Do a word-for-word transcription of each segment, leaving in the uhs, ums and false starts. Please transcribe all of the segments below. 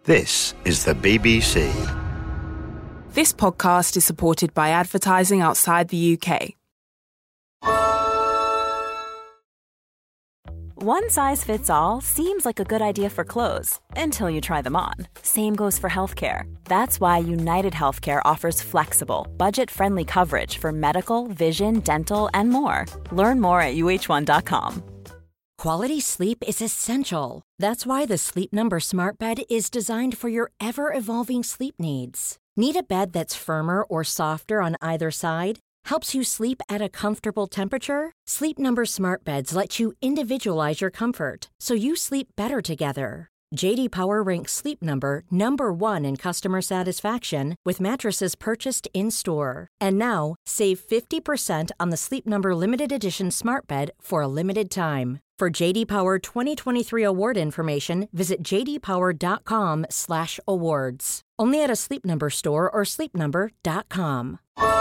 This is the B B C. This podcast is supported by advertising outside the U K. One size fits all seems like a good idea for clothes until you try them on. Same goes for healthcare. That's why United Healthcare offers flexible, budget-friendly coverage for medical, vision, dental, and more. Learn more at U H one dot com. Quality sleep is essential. That's why the Sleep Number Smart Bed is designed for your ever-evolving sleep needs. Need a bed that's firmer or softer on either side? Helps you sleep at a comfortable temperature? Sleep Number Smart Beds let you individualize your comfort, so you sleep better together. J D Power ranks Sleep Number number one in customer satisfaction with mattresses purchased in-store. And now, save fifty percent on the Sleep Number Limited Edition Smart Bed for a limited time. For J D Power twenty twenty-three award information, visit j d power dot com slash awards. Only at a Sleep Number store or sleep number dot com.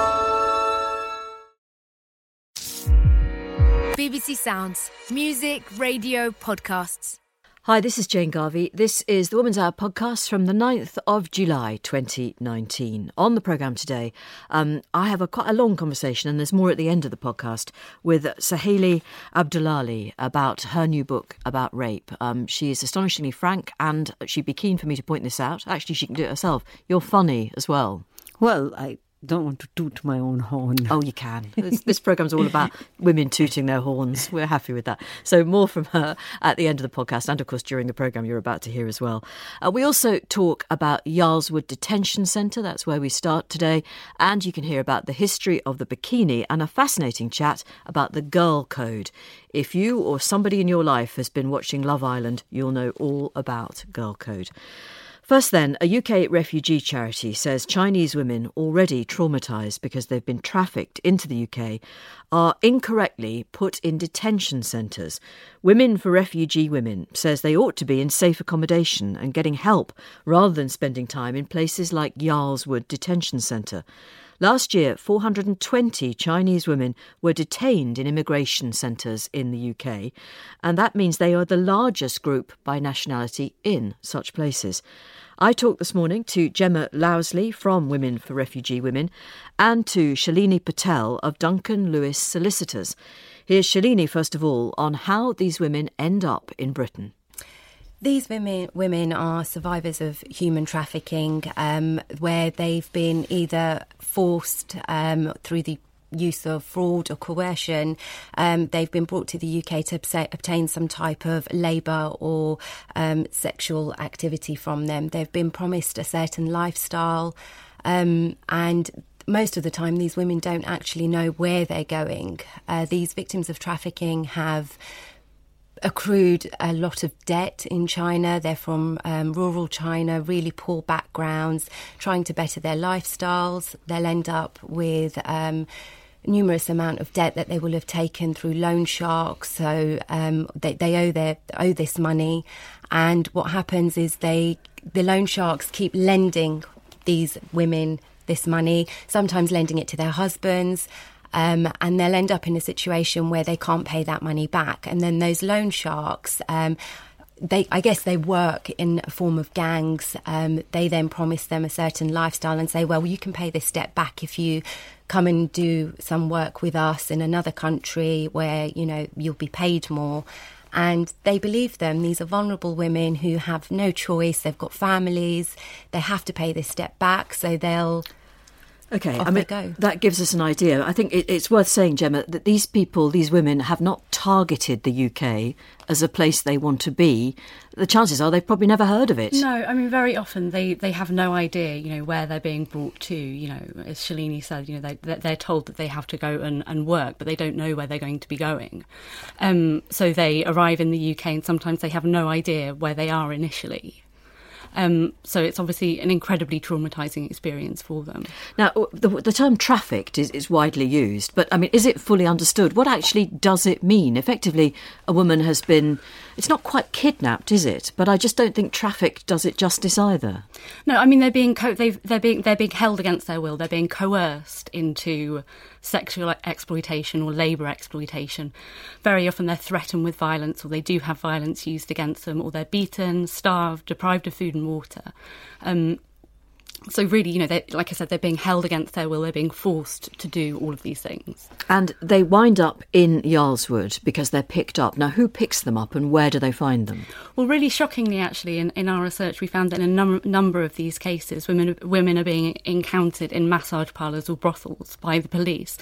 B B C Sounds. Music, radio, podcasts. Hi, this is Jane Garvey. This is the Woman's Hour podcast from the ninth of July twenty nineteen. On the programme today, um, I have a quite a long conversation, and there's more at the end of the podcast, with Sohaili Abdullahi about her new book about rape. Um, she is astonishingly frank, and she'd be keen for me to point this out. Actually, she can do it herself. You're funny as well. Well, I don't want to toot my own horn. Oh, you can. This, this programme's all about women tooting their horns. We're happy with that. So more from her at the end of the podcast, and of course during the programme you're about to hear as well. Uh, we also talk about Yarlswood Detention Centre. That's where we start today. And you can hear about the history of the bikini and a fascinating chat about the Girl Code. If you or somebody in your life has been watching Love Island, you'll know all about Girl Code. First then, a U K refugee charity says Chinese women already traumatised because they've been trafficked into the U K are incorrectly put in detention centres. Women for Refugee Women says they ought to be in safe accommodation and getting help rather than spending time in places like Yarlswood Detention Centre. Last year, four hundred twenty Chinese women were detained in immigration centres in the U K, and that means they are the largest group by nationality in such places. I talked this morning to Gemma Lowsley from Women for Refugee Women and to Shalini Patel of Duncan Lewis Solicitors. Here's Shalini, first of all, on how these women end up in Britain. These women women are survivors of human trafficking, um, where they've been either forced um, through the use of fraud or coercion. Um, they've been brought to the U K to obtain some type of labour or um, sexual activity from them. They've been promised a certain lifestyle, um, and most of the time these women don't actually know where they're going. Uh, these victims of trafficking have accrued a lot of debt in China. They're from um, rural China, really poor backgrounds, trying to better their lifestyles. They'll end up with um, numerous amount of debt that they will have taken through loan sharks. So um, they, they owe their owe this money, and what happens is they the loan sharks keep lending these women this money, sometimes lending it to their husbands. Um, and they'll end up in a situation where they can't pay that money back. And then those loan sharks, um, they, I guess they work in a form of gangs. Um, they then promise them a certain lifestyle and say, well, you can pay this debt back if you come and do some work with us in another country where, you know, you'll be paid more. And they believe them. These are vulnerable women who have no choice. They've got families. They have to pay this debt back. So they'll... OK, Off I mean, go. That gives us an idea. I think it, it's worth saying, Gemma, that these people, these women, have not targeted the U K as a place they want to be. The chances are they've probably never heard of it. No, I mean, very often they, they have no idea, you know, where they're being brought to. You know, as Shalini said, you know, they, they're told that they have to go and, and work, but they don't know where they're going to be going. Um, so they arrive in the U K and sometimes they have no idea where they are initially. Um, so it's obviously an incredibly traumatising experience for them. Now, the, the term trafficked is, is widely used, but, I mean, is it fully understood? What actually does it mean? Effectively, a woman has been... It's not quite kidnapped, is it? But I just don't think trafficked does it justice either. No, I mean, they're being co- they've, they're being they're being held against their will. They're being coerced into sexual exploitation or labour exploitation. Very often they're threatened with violence, or they do have violence used against them, or they're beaten, starved, deprived of food and water. Um, So really, you know, they, like I said, they're being held against their will. They're being forced to do all of these things. And they wind up in Yarlswood because they're picked up. Now, who picks them up and where do they find them? Well, really shockingly, actually, in, in our research, we found that in a num- number of these cases, women women are being encountered in massage parlours or brothels by the police.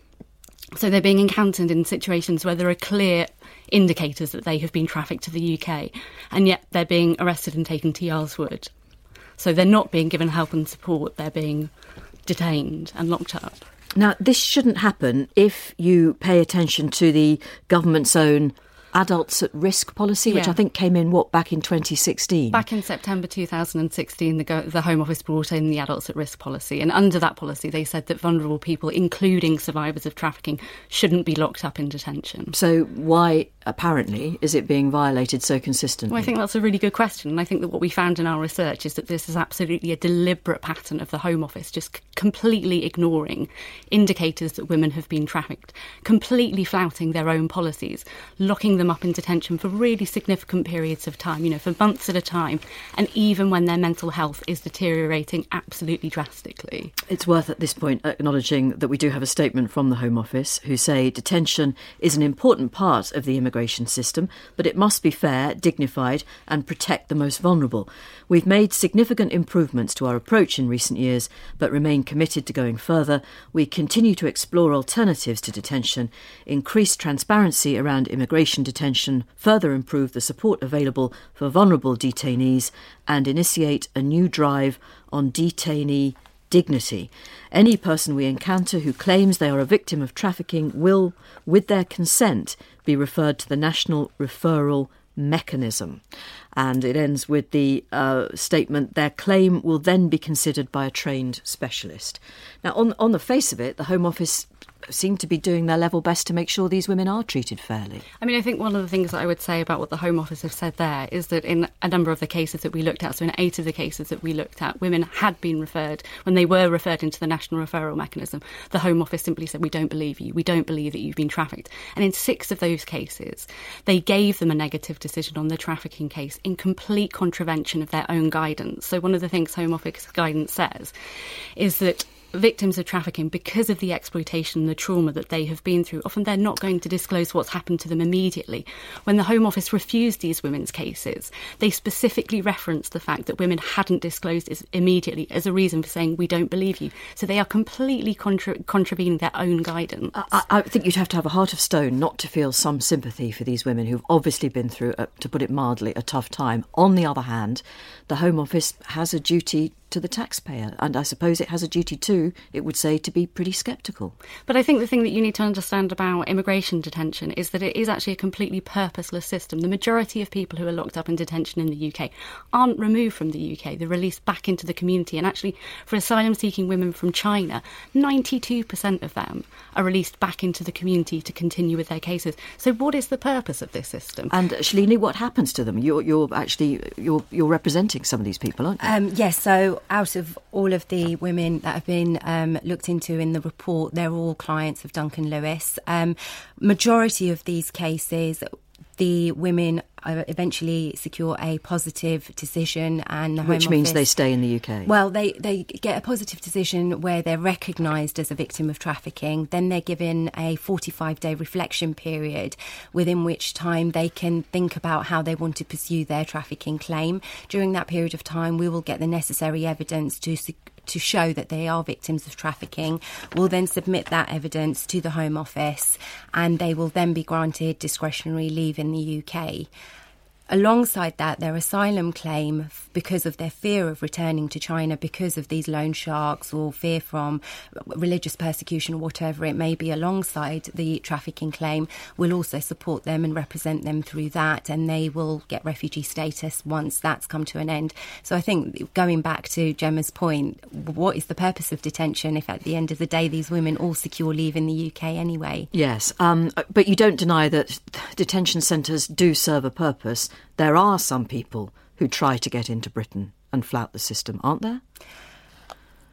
So they're being encountered in situations where there are clear indicators that they have been trafficked to the U K, and yet they're being arrested and taken to Yarlswood. So they're not being given help and support, they're being detained and locked up. Now, this shouldn't happen if you pay attention to the government's own Adults at Risk policy, which Yeah. I think came in, what, back in twenty sixteen? Back in September two thousand sixteen, the, go- the Home Office brought in the Adults at Risk policy. And under that policy, they said that vulnerable people, including survivors of trafficking, shouldn't be locked up in detention. So why, apparently, is it being violated so consistently? Well, I think that's a really good question. And I think that what we found in our research is that this is absolutely a deliberate pattern of the Home Office, just c- completely ignoring indicators that women have been trafficked, completely flouting their own policies, locking them up in detention for really significant periods of time, you know, for months at a time, and even when their mental health is deteriorating absolutely drastically. It's worth at this point acknowledging that we do have a statement from the Home Office who say detention is an important part of the immigration system, but it must be fair, dignified and protect the most vulnerable. We've made significant improvements to our approach in recent years, but remain committed to going further. We continue to explore alternatives to detention, increase transparency around immigration detention, further improve the support available for vulnerable detainees, and initiate a new drive on detainee dignity. Any person we encounter who claims they are a victim of trafficking will, with their consent, be referred to the National Referral Mechanism. And it ends with the uh, statement, their claim will then be considered by a trained specialist. Now, on, on the face of it, the Home Office seem to be doing their level best to make sure these women are treated fairly. I mean, I think one of the things that I would say about what the Home Office have said there is that in a number of the cases that we looked at, so in eight of the cases that we looked at, women had been referred, when they were referred into the National Referral Mechanism, the Home Office simply said, we don't believe you, we don't believe that you've been trafficked. And in six of those cases, they gave them a negative decision on the trafficking case in complete contravention of their own guidance. So one of the things Home Office guidance says is that victims of trafficking, because of the exploitation and the trauma that they have been through, often they're not going to disclose what's happened to them immediately. When the Home Office refused these women's cases, they specifically referenced the fact that women hadn't disclosed it immediately as a reason for saying, we don't believe you. So they are completely contra- contravening their own guidance. I, I think you'd have to have a heart of stone not to feel some sympathy for these women who've obviously been through, a, to put it mildly, a tough time. On the other hand, the Home Office has a duty to the taxpayer, and I suppose it has a duty too, it would say, to be pretty sceptical. But I think the thing that you need to understand about immigration detention is that it is actually a completely purposeless system. The majority of people who are locked up in detention in the U K aren't removed from the U K, they're released back into the community. And actually, for asylum-seeking women from China, ninety-two percent of them are released back into the community to continue with their cases. So what is the purpose of this system? And Shalini, what happens to them? You're, you're actually you're you're representing some of these people, aren't you? Um, yes, so out of all of the women that have been um, looked into in the report, they're all clients of Duncan Lewis. Um, majority of these cases, the women uh, eventually secure a positive decision, and the Which Home means Office, they stay in the U K. Well, they, they get a positive decision where they're recognised as a victim of trafficking. Then they're given a forty-five day reflection period, within which time they can think about how they want to pursue their trafficking claim. During that period of time, we will get the necessary evidence to to show that they are victims of trafficking. We'll then submit that evidence to the Home Office, and they will then be granted discretionary leave in the U K. Alongside that, their asylum claim, because of their fear of returning to China because of these loan sharks or fear from religious persecution or whatever it may be, alongside the trafficking claim, will also support them and represent them through that, and they will get refugee status once that's come to an end. So I think, going back to Gemma's point, what is the purpose of detention if at the end of the day these women all secure leave in the U K anyway? Yes, um, but you don't deny that detention centres do serve a purpose. There are some people who try to get into Britain and flout the system, aren't there? I,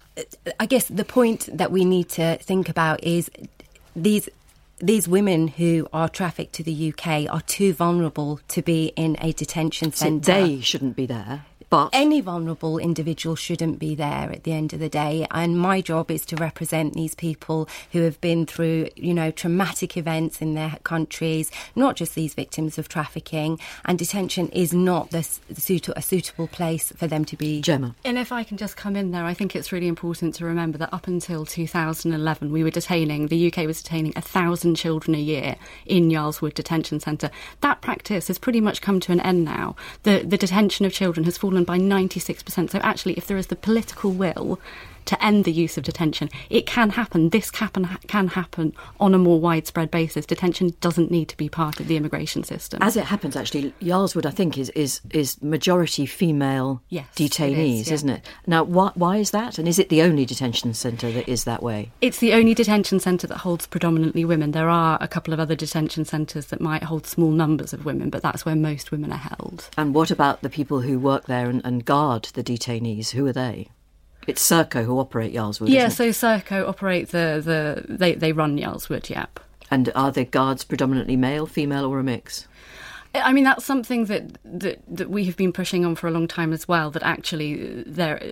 I guess the point that we need to think about is these these women who are trafficked to the U K are too vulnerable to be in a detention centre. So they shouldn't be there. But any vulnerable individual shouldn't be there at the end of the day. And my job is to represent these people who have been through, you know, traumatic events in their countries, not just these victims of trafficking. And detention is not the, the suit- a suitable place for them to be. Gemma. And if I can just come in there, I think it's really important to remember that up until two thousand eleven, we were detaining, the U K was detaining a thousand children a year in Yarl's Wood Detention Centre. That practice has pretty much come to an end now. The, the detention of children has fallen by ninety-six percent. So actually, if there is the political will to end the use of detention, it can happen. This can, can happen on a more widespread basis. Detention doesn't need to be part of the immigration system. As it happens, actually, Yarl's Wood, I think, is is, is majority female yes, detainees, it is, yeah. isn't it? Now, why, why is that? And is it the only detention centre that is that way? It's the only detention centre that holds predominantly women. There are a couple of other detention centres that might hold small numbers of women, but that's where most women are held. And what about the people who work there and, and guard the detainees? Who are they? It's Serco who operate Yarl's Wood, Yeah, isn't it? so Serco operate the, the they, they run Yarl's Wood, yep. And are the guards predominantly male, female or a mix? I mean, that's something that, that, that we have been pushing on for a long time as well, that actually there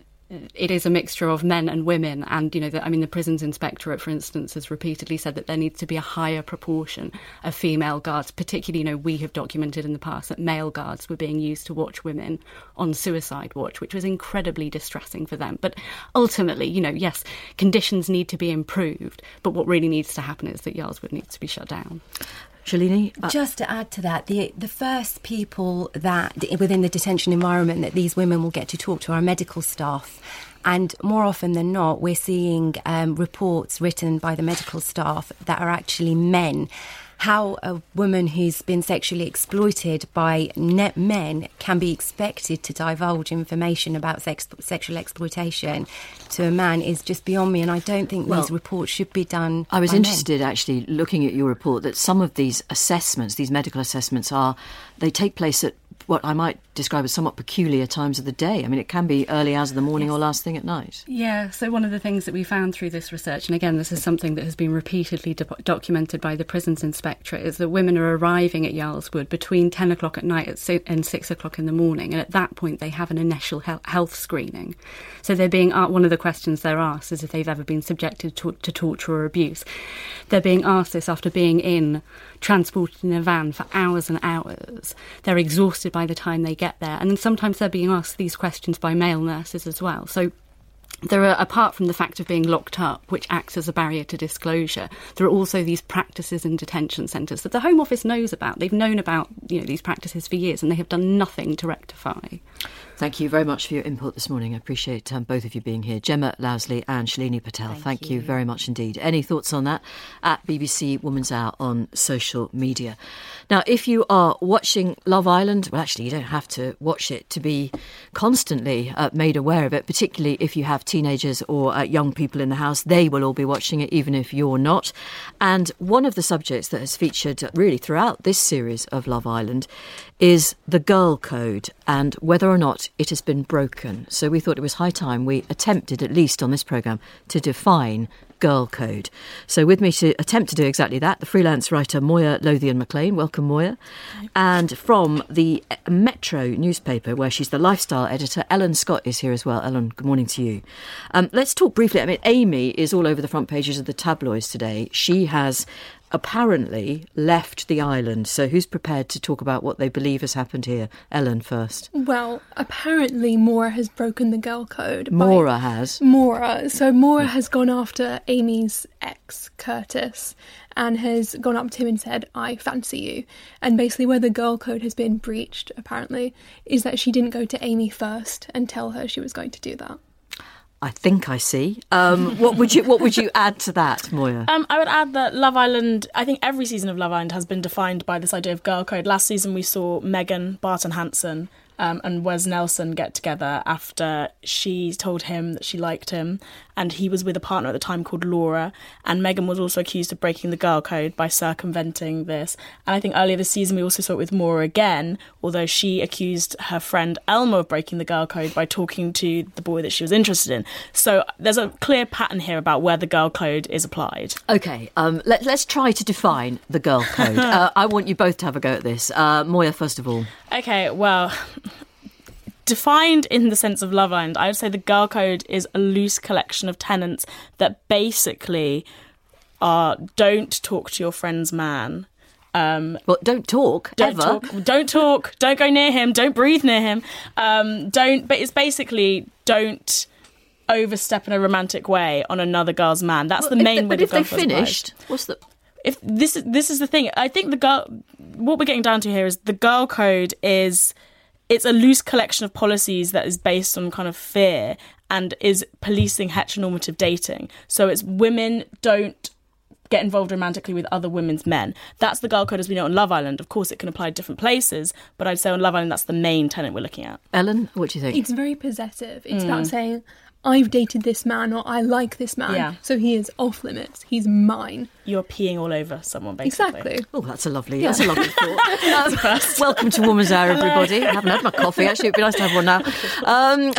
it is a mixture of men and women. And, you know, the, I mean, the Prisons Inspectorate, for instance, has repeatedly said that there needs to be a higher proportion of female guards. Particularly, you know, we have documented in the past that male guards were being used to watch women on suicide watch, which was incredibly distressing for them. But ultimately, you know, yes, conditions need to be improved. But what really needs to happen is that Yarl's Wood needs to be shut down. Shalini? Uh, Just to add to that, the the first people that within the detention environment that these women will get to talk to are medical staff. And more often than not, we're seeing um, reports written by the medical staff that are actually men. How a woman who's been sexually exploited by net men can be expected to divulge information about sex, sexual exploitation to a man is just beyond me. And I don't think well, these reports should be done I was by interested, men. actually, looking at your report, that some of these assessments, these medical assessments, are they take place at what I might describe as somewhat peculiar times of the day. I mean, it can be early hours of the morning yes. or last thing at night. Yeah, so one of the things that we found through this research, and again, this is something that has been repeatedly do- documented by the Prisons Inspectorate, is that women are arriving at Yarl's Wood between ten o'clock at night and six o'clock in the morning, and at that point they have an initial he- health screening. So they're being uh, one of the questions they're asked is if they've ever been subjected to, to torture or abuse. They're being asked this after being in, transported in a van for hours and hours. They're exhausted by the time they get there, and then sometimes they're being asked these questions by male nurses as well. So there are, apart from the fact of being locked up, which acts as a barrier to disclosure, there are also these practices in detention centres that the Home Office knows about. They've known about, you know, these practices for years, and they have done nothing to rectify. Thank you very much for your input this morning. I appreciate um, both of you being here. Gemma Lousley and Shalini Patel, thank, thank you. you very much indeed. Any thoughts on that? At B B C Woman's Hour on social media. Now, if you are watching Love Island, well, actually, you don't have to watch it to be constantly uh, made aware of it, particularly if you have teenagers or uh, young people in the house. They will all be watching it, even if you're not. And one of the subjects that has featured really throughout this series of Love Island is the girl code and whether or not it has been broken. So we thought it was high time we attempted, at least on this programme, to define girl code. So with me to attempt to do exactly that, the freelance writer Moya Lothian-McLean. Welcome, Moya. And from the Metro newspaper, where she's the lifestyle editor, Ellen Scott is here as well. Ellen, good morning to you. Um, let's talk briefly. I mean, Amy is all over the front pages of the tabloids today. She has apparently left the island. So who's prepared to talk about what they believe has happened here? Ellen first. Well, apparently Maura has broken the girl code. Maura has? Maura. So Maura has gone after Amy's ex, Curtis, and has gone up to him and said, I fancy you. And basically where the girl code has been breached, apparently, is that she didn't go to Amy first and tell her she was going to do that. I think I see. Um, what would you What would you add to that, Moya? Um, I would add that Love Island, I think every season of Love Island has been defined by this idea of girl code. Last season we saw Megan, Barton Hanson um, and Wes Nelson get together after she told him that she liked him, and he was with a partner at the time called Laura, and Meghan was also accused of breaking the girl code by circumventing this. And I think earlier this season we also saw it with Maura again, although she accused her friend Elma of breaking the girl code by talking to the boy that she was interested in. So there's a clear pattern here about where the girl code is applied. OK, um, let, let's try to define the girl code. uh, I want you both to have a go at this. Uh, Moya, first of all. OK, well, defined in the sense of Love Island, I would say the girl code is a loose collection of tenets that basically are don't talk to your friend's man. Um, well, don't talk, don't ever. Talk, don't talk, don't go near him, don't breathe near him. Um, don't, but it's basically don't overstep in a romantic way on another girl's man. That's well, the main if, way but the if girl they code finished, applies. what's the... If this is this is the thing, I think the girl, what we're getting down to here is the girl code is, it's a loose collection of policies that is based on kind of fear and is policing heteronormative dating. So it's women don't get involved romantically with other women's men. That's the girl code as we know on Love Island. Of course, it can apply to different places, but I'd say on Love Island, that's the main tenet we're looking at. Ellen, what do you think? It's very possessive. It's Mm. about saying, I've dated this man, or I like this man, Yeah. so he is off limits. He's mine. You're peeing all over someone, basically. Exactly. Oh, that's a lovely, Yeah. that's a lovely thought. Um, welcome to Woman's Hour, everybody. I haven't had my coffee, actually. It'd be nice to have one now. Um,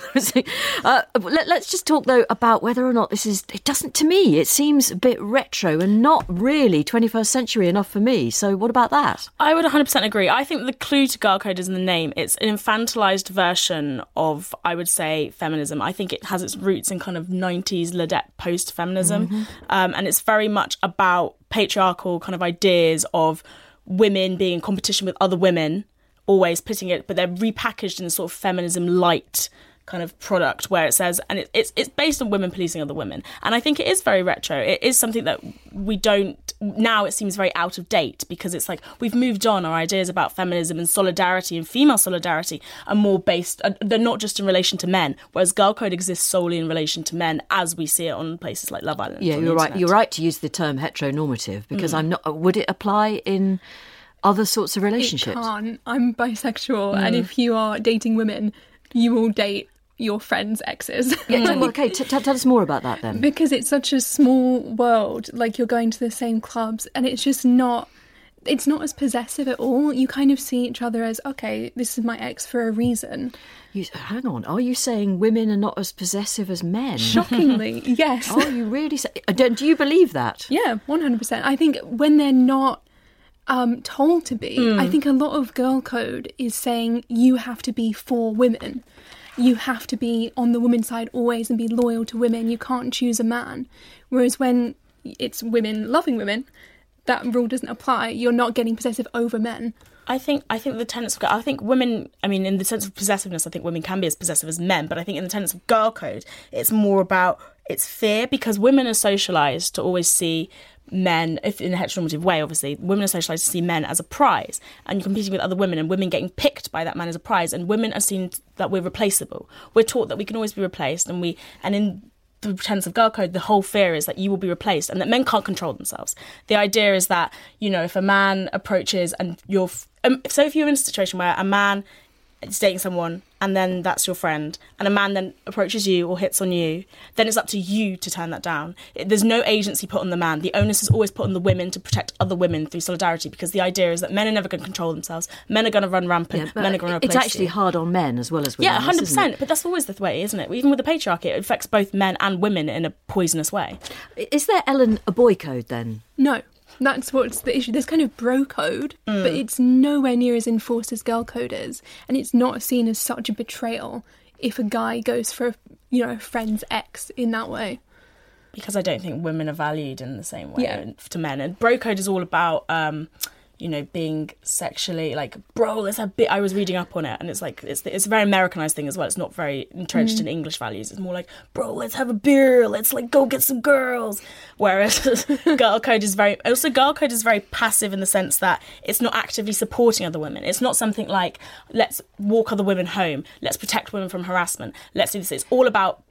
uh, let, let's just talk, though, about whether or not this is, it doesn't, to me, it seems a bit retro and not really twenty-first century enough for me. So what about that? I would one hundred percent agree. I think the clue to girl code is in the name. It's an infantilized version of, I would say, feminism. I think it has its roots in kind of nineties Ladette post-feminism. Mm-hmm. Um, and it's very much about patriarchal kind of ideas of women being in competition with other women, always putting it, but they're repackaged in a sort of feminism light kind of product where it says, and it, it's it's based on women policing other women. And I think it is very retro. It is something that we don't, now it seems very out of date because it's like we've moved on. Our ideas about feminism and solidarity and female solidarity are more based, uh, they're not just in relation to men, whereas girl code exists solely in relation to men as we see it on places like Love Island. Yeah, you're right. You're right to use the term heteronormative because mm. I'm not, would it apply in other sorts of relationships? It can't. I'm bisexual, Mm. and if you are dating women, you will date your friends' exes. Yeah, well, okay, t- t- tell us more about that then. Because it's such a small world, like you're going to the same clubs, and it's just not, it's not as possessive at all. You kind of see each other as, okay, this is my ex for a reason. You, hang on, are you saying women are not as possessive as men? Shockingly, yes. Oh, you really say? Do, do you believe that? Yeah, one hundred percent. I think when they're not um, told to be, Mm. I think a lot of girl code is saying you have to be for women. You have to be on the women's side always and be loyal to women. You can't choose a man. Whereas when it's women loving women, that rule doesn't apply. You're not getting possessive over men. I think I think the tenets of I think women, I mean, in the sense of possessiveness, I think women can be as possessive as men, but I think in the tenets of girl code, it's more about it's fear because women are socialised to always see men, if in a heteronormative way, obviously, women are socialised to see men as a prize, and you're competing with other women and women getting picked by that man as a prize, and women are seen that we're replaceable. We're taught that we can always be replaced, and we and in the tenets of girl code, the whole fear is that you will be replaced and that men can't control themselves. The idea is that, you know, if a man approaches and you're, um, so if you're in a situation where a man is dating someone and then that's your friend and a man then approaches you or hits on you, then it's up to you to turn that down. It, there's no agency put on the man. The onus is always put on the women to protect other women through solidarity because the idea is that men are never going to control themselves. Men are going to run rampant. Yeah, men are going to replace It's actually you. hard on men as well as women. Yeah, one hundred percent. Isn't But that's always the way, isn't it? Even with the patriarchy, it affects both men and women in a poisonous way. it? Is there, Ellen, a boy code then? No. That's what's the issue. There's kind of bro code, Mm. but it's nowhere near as enforced as girl code is. And it's not seen as such a betrayal if a guy goes for, you know, a friend's ex in that way. Because I don't think women are valued in the same way Yeah. to men. And bro code is all about, um, you know, being sexually like, bro, let's have bit. I was reading up on it, and it's like it's it's a very Americanized thing as well. It's not very entrenched Mm. in English values. It's more like, bro, let's have a beer. Let's like go get some girls. Whereas girl code is very also girl code is very passive in the sense that it's not actively supporting other women. It's not something like let's walk other women home. Let's protect women from harassment. Let's do this. It's all about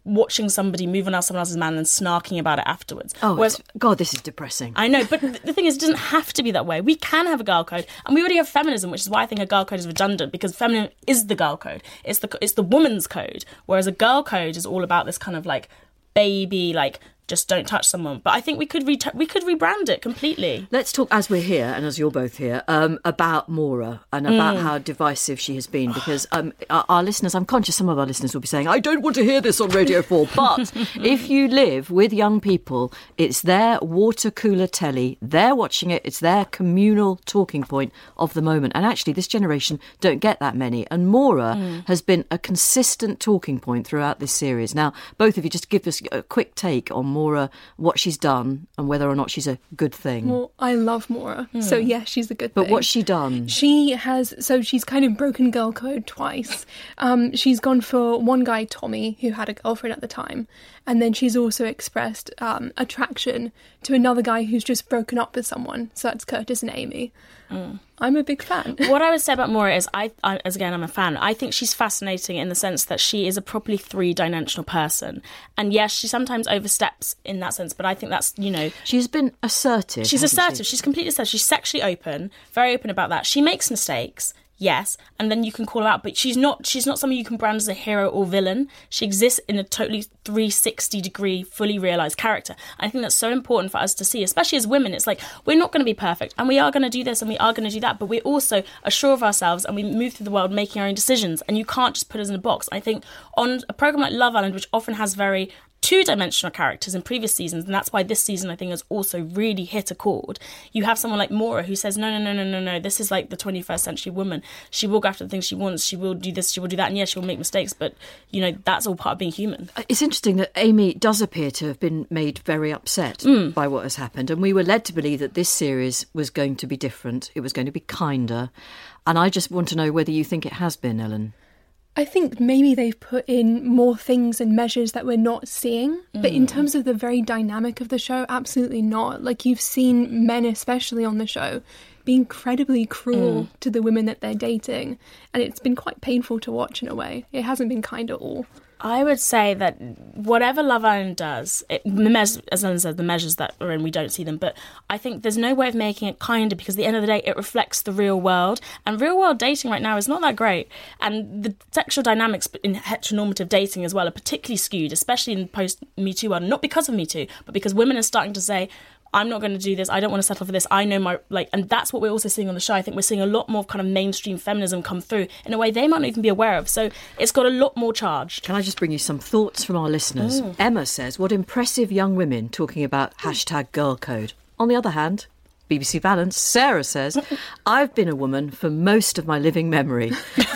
watching somebody move on someone else's man and snarking about it afterwards. Oh, Whereas, God, this is depressing. I know, but the thing is, it doesn't have to be that way. We can have a girl code, and we already have feminism, which is why I think a girl code is redundant, because feminism is the girl code. It's the it's the woman's code, whereas a girl code is all about this kind of like baby, like just don't touch someone. But I think we could re- we could rebrand it completely. Let's talk, as we're here and as you're both here, um, about Maura and about Mm. how divisive she has been. Because um, our, our listeners, I'm conscious some of our listeners will be saying, I don't want to hear this on Radio four. But if you live with young people, it's their water cooler telly. They're watching it. It's their communal talking point of the moment. And actually, this generation don't get that many. And Maura Mm. has been a consistent talking point throughout this series. Now, both of you, just give us a quick take on Maura, what she's done and whether or not she's a good thing. Well, I love Maura, Hmm. so yeah, she's a good But thing. what's she done? She has, so she's kind of broken girl code twice. Um, she's gone for one guy, Tommy, who had a girlfriend at the time, and then she's also expressed um, attraction to another guy who's just broken up with someone. So that's Curtis and Amy. Mm. I'm a big fan. What I would say about Maura is, I, I, as again, I'm a fan. I think she's fascinating in the sense that she is a properly three-dimensional person. And yes, she sometimes oversteps in that sense, but I think that's, you know... She's been assertive. She's hasn't assertive. she? She's completely assertive. She's sexually open, very open about that. She makes mistakes, yes, and then you can call her out, but she's not she's not someone you can brand as a hero or villain. She exists in a totally three sixty degree, fully realised character. I think that's so important for us to see, especially as women. It's like, we're not going to be perfect, and we are going to do this, and we are going to do that, but we also are sure of ourselves, and we move through the world making our own decisions, and you can't just put us in a box. I think on a programme like Love Island, which often has very two-dimensional characters in previous seasons, and that's why this season I think has also really hit a chord. You have someone like Maura who says, no, no, no, no, no, no, this is like the twenty-first century woman. She will go after the things she wants, she will do this, she will do that, and yes, she will make mistakes, but, you know, that's all part of being human. It's interesting that Amy does appear to have been made very upset Mm. by what has happened, and we were led to believe that this series was going to be different, it was going to be kinder, and I just want to know whether you think it has been, Ellen. I think maybe they've put in more things and measures that we're not seeing. But in Mm. terms of the very dynamic of the show, absolutely not. Like, you've seen men, especially on the show, be incredibly cruel Mm. to the women that they're dating. And it's been quite painful to watch in a way. It hasn't been kind at all. I would say that whatever Love Island does, it, the meas- as Ellen said, the measures that are in, we don't see them. But I think there's no way of making it kinder, because at the end of the day, it reflects the real world. And real world dating right now is not that great. And the sexual dynamics in heteronormative dating as well are particularly skewed, especially in post-Me Too world. Not because of Me Too, but because women are starting to say, I'm not going to do this, I don't want to settle for this, I know my, like, and that's what we're also seeing on the show. I think we're seeing a lot more kind of mainstream feminism come through in a way they might not even be aware of. So it's got a lot more charge. Can I just bring you some thoughts from our listeners? Mm. Emma says, what impressive young women talking about hashtag girl code. On the other hand, B B C Balance, Sarah says, I've been a woman for most of my living memory.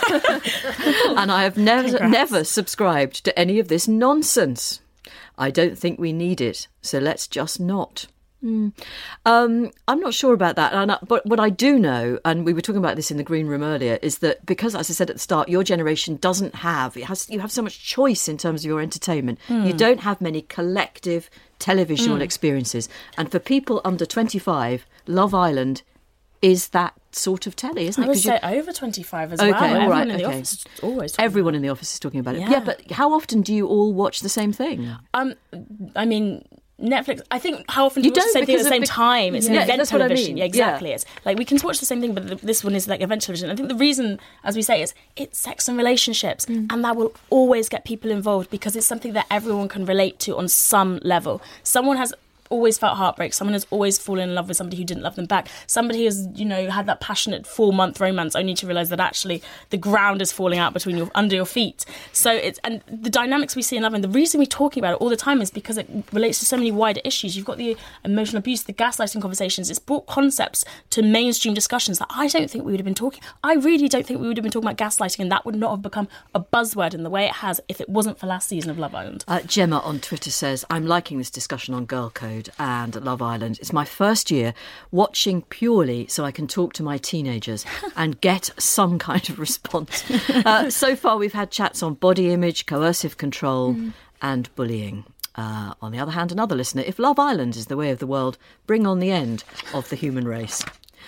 And I have never, Congrats. never subscribed to any of this nonsense. I don't think we need it, so let's just not. Mm. Um, I'm not sure about that, and I, but what I do know, and we were talking about this in the green room earlier, is that because, as I said at the start, your generation doesn't have it has you have so much choice in terms of your entertainment. Mm. You don't have many collective televisual Mm. experiences, and for people under twenty-five, Love Island is that sort of telly, isn't it? I would 'Cause you- say over twenty-five as Okay, well. all Everyone right, in the okay. office is always talking Everyone in the office is talking about it. Yeah. Yeah, but how often do you all watch the same thing? Um, I mean, Netflix, I think, how often do You you watch the don't same thing at because the of same the- time? It's Yeah, an event that's what I television. mean. Yeah, Yeah. exactly. It's like, we can watch the same thing, but th- this one is like event television. I think the reason, as we say, is it's sex and relationships, Mm. and that will always get people involved because it's something that everyone can relate to on some level. Someone has always felt heartbreak. Someone has always fallen in love with somebody who didn't love them back. Somebody has, you know, had that passionate four-month romance only to realise that actually the ground is falling out between your under your feet. So it's, and the dynamics we see in Love Island, the reason we're talking about it all the time is because it relates to so many wider issues. You've got the emotional abuse, the gaslighting conversations. It's brought concepts to mainstream discussions that I don't think we would have been talking. I really don't think we would have been talking about gaslighting, and that would not have become a buzzword in the way it has if it wasn't for last season of Love Island. Uh, Gemma on Twitter says, I'm liking this discussion on Girl Code and Love Island. It's my first year watching purely so I can talk to my teenagers and get some kind of response. Uh, so far we've had chats on body image, coercive control Mm. and bullying. Uh, on the other hand, another listener, if Love Island is the way of the world, bring on the end of the human race.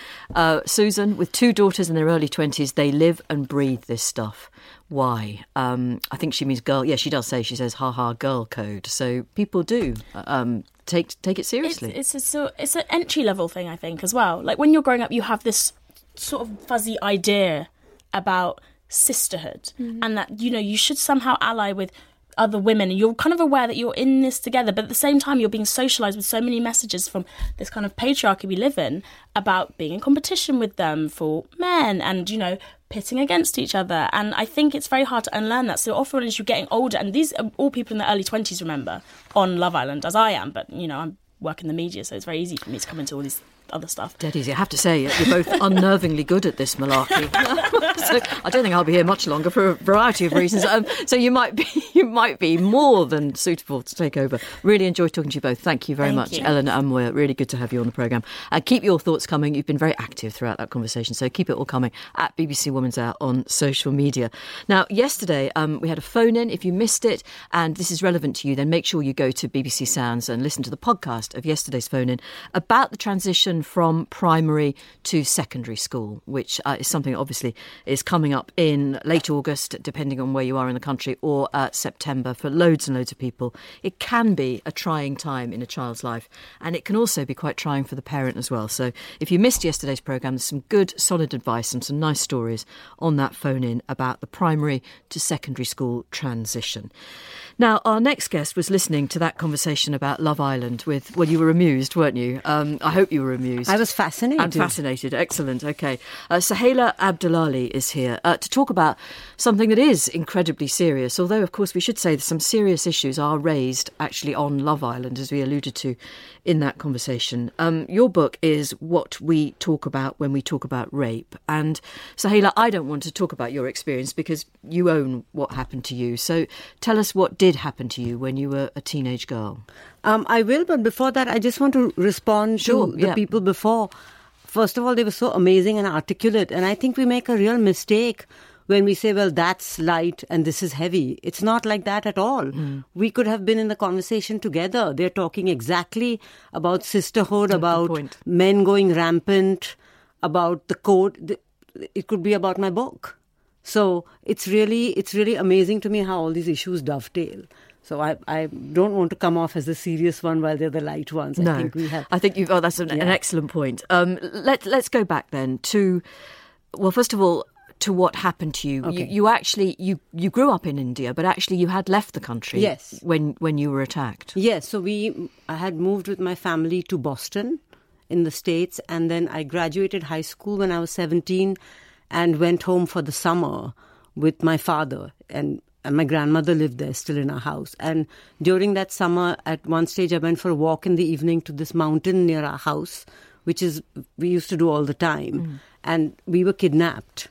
Uh, Susan, with two daughters in their early twenties, they live and breathe this stuff. Why? Um, I think she means girl. Yeah, she does say, she says, ha ha, girl code. So people do um, take take it seriously. It's, it's, a, so, it's an entry level thing, I think, as well. Like when you're growing up, you have this sort of fuzzy idea about sisterhood mm-hmm. and that, you know, you should somehow ally with other women, and you're kind of aware that you're in this together, but at the same time you're being socialised with so many messages from this kind of patriarchy we live in about being in competition with them for men and, you know, pitting against each other. And I think it's very hard to unlearn that. So often as you're getting older, and these are all people in their early twenties, remember, on Love Island, as I am, but, you know, I'm working in the media, so it's very easy for me to come into all these other stuff. Dead easy. I have to say, you're both unnervingly good at this malarkey. So I don't think I'll be here much longer for a variety of reasons. Um, so you might be you might be more than suitable to take over. Really enjoyed talking to you both. Thank you very Thank much, you. Eleanor and Moya. Really good to have you on the programme. Uh, keep your thoughts coming. You've been very active throughout that conversation, so keep it all coming at B B C Women's Hour on social media. Now, yesterday um, we had a phone-in. If you missed it and this is relevant to you, then make sure you go to B B C Sounds and listen to the podcast of yesterday's phone-in about the transition from primary to secondary school, which uh, is something that obviously is coming up in late August, depending on where you are in the country, or uh, September for loads and loads of people. It can be a trying time in a child's life, and it can also be quite trying for the parent as well. So if you missed yesterday's programme, there's some good, solid advice and some nice stories on that phone-in about the primary to secondary school transition. Now, our next guest was listening to that conversation about Love Island with, well, you were amused, weren't you? Um, I hope you were amused. I was fascinated. And fascinated. Excellent. OK. Uh, Sohaila Abdullahi is here uh, to talk about something that is incredibly serious, although, of course, we should say that some serious issues are raised actually on Love Island, as we alluded to in that conversation. Um, your book is What We Talk About When We Talk About Rape. And Sohaila, I don't want to talk about your experience because you own what happened to you. So tell us what did happen to you when you were a teenage girl. Um, I will, but before that, I just want to respond sure, to the yeah. people before. First of all, they were so amazing and articulate. And I think we make a real mistake when we say, well, that's light and this is heavy. It's not like that at all. Mm. We could have been in the conversation together. They're talking exactly about sisterhood, that's about men going rampant, about the code. It could be about my book. So it's really, it's really amazing to me how all these issues dovetail. So I, I don't want to come off as the serious one while they're the light ones. No, I think we have. I think you've. Oh, that's an, yeah. an excellent point. Um, let Let's go back then to, well, first of all, to what happened to you. Okay. You, you actually you, you grew up in India, but actually you had left the country. Yes. When when you were attacked. Yes. So we, I had moved with my family to Boston, in the States, and then I graduated high school when I was seventeen, and went home for the summer with my father and. And my grandmother lived there, still in our house. And during that summer, at one stage, I went for a walk in the evening to this mountain near our house, which is we used to do all the time. Mm. And we were kidnapped.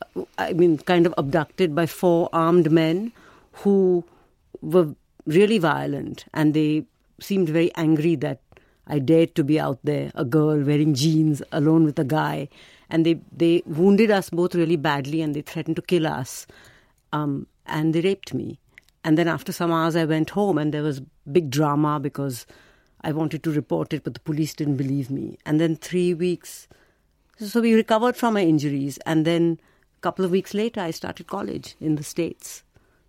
I mean, kind of abducted by four armed men who were really violent. And they seemed very angry that I dared to be out there, a girl wearing jeans, alone with a guy. And they, they wounded us both really badly, and they threatened to kill us. Um... And they raped me. And then after some hours, I went home, and there was big drama because I wanted to report it, but the police didn't believe me. And then three weeks, so we recovered from my injuries. And then a couple of weeks later, I started college in the States.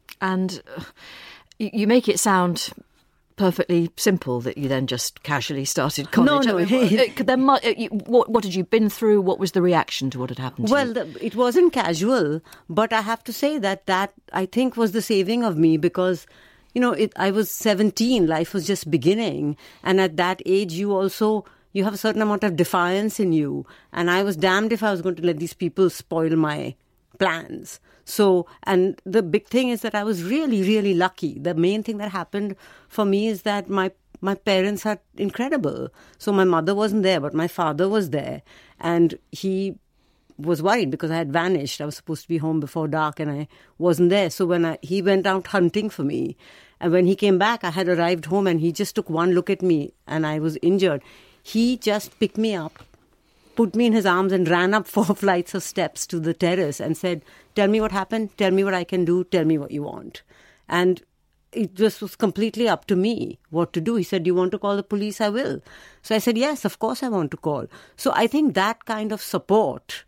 And uh, you make it sound perfectly simple that you then just casually started college. No, no. I mean, there mu- what, what had you been through? What was the reaction to what had happened to well, you? Well, it wasn't casual, but I have to say that that, I think, was the saving of me because, you know, it, I was seventeen. Life was just beginning. And at that age, you also, you have a certain amount of defiance in you. And I was damned if I was going to let these people spoil my plans. So, and the big thing is that I was really, really lucky. The main thing that happened for me is that my my parents are incredible. So my mother wasn't there, but my father was there. And he was worried because I had vanished. I was supposed to be home before dark and I wasn't there. So when I, he went out hunting for me, and when he came back, I had arrived home and he just took one look at me and I was injured. He just picked me up, put me in his arms and ran up four flights of steps to the terrace and said, tell me what happened, tell me what I can do, tell me what you want. And it just was completely up to me what to do. He said, do you want to call the police? I will. So I said, yes, of course I want to call. So I think that kind of support